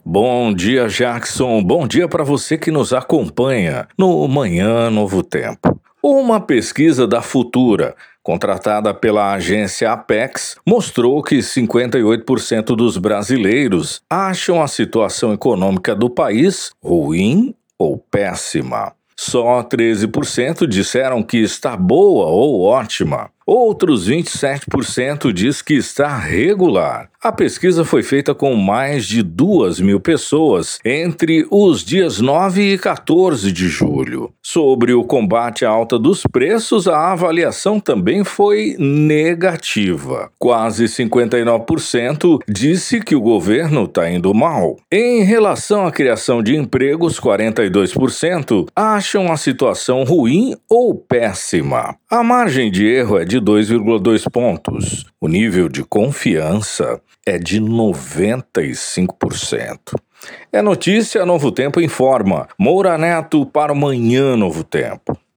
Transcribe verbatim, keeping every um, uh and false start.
Bom dia, Jackson. Bom dia para você que nos acompanha no Manhã Novo Tempo. Uma pesquisa da Futura, contratada pela agência Apex, mostrou que cinquenta e oito por cento dos brasileiros acham a situação econômica do país ruim ou péssima. Só treze por cento disseram que está boa ou ótima. Outros vinte e sete por cento diz que está regular. A pesquisa foi feita com mais de duas mil pessoas entre os dias nove e quatorze de julho. Sobre o combate à alta dos preços, a avaliação também foi negativa. Quase cinquenta e nove por cento disse que o governo está indo mal. Em relação à criação de empregos, quarenta e dois por cento acham a situação ruim ou péssima. A margem de erro é de dois vírgula dois pontos. O nível de confiança é de noventa e cinco por cento. É notícia, Novo Tempo informa. Moura Neto para o Manhã Novo Tempo.